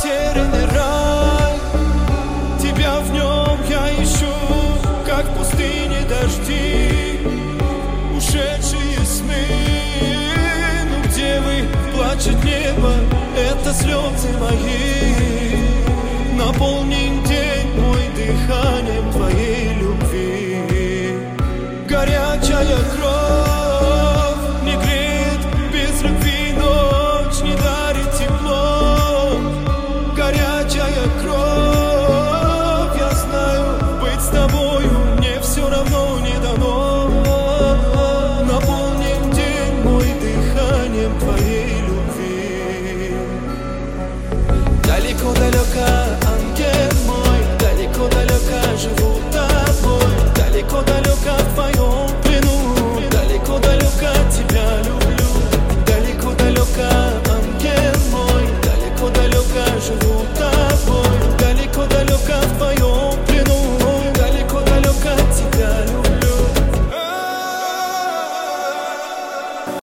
потерянный рай. Тебя в нем я ищу, как в пустыне дожди, ушедшие сны. Ну где вы, плачет небо, это слезы мои. Наполнен день мой дыханием твоей любви. Горячая кровь не греет без любви, ночь не дарит тепло. Горячая кровь, я знаю, быть с тобою мне все равно не дано. Наполнен день мой дыханием твоей любви. Далеко-далеко, ангел мой, далеко-далеко живу тобой. Далеко-далеко в твоем плену, далеко-далеко тебя люблю. Далеко-далеко, ангел мой, далеко-далеко живу тобой.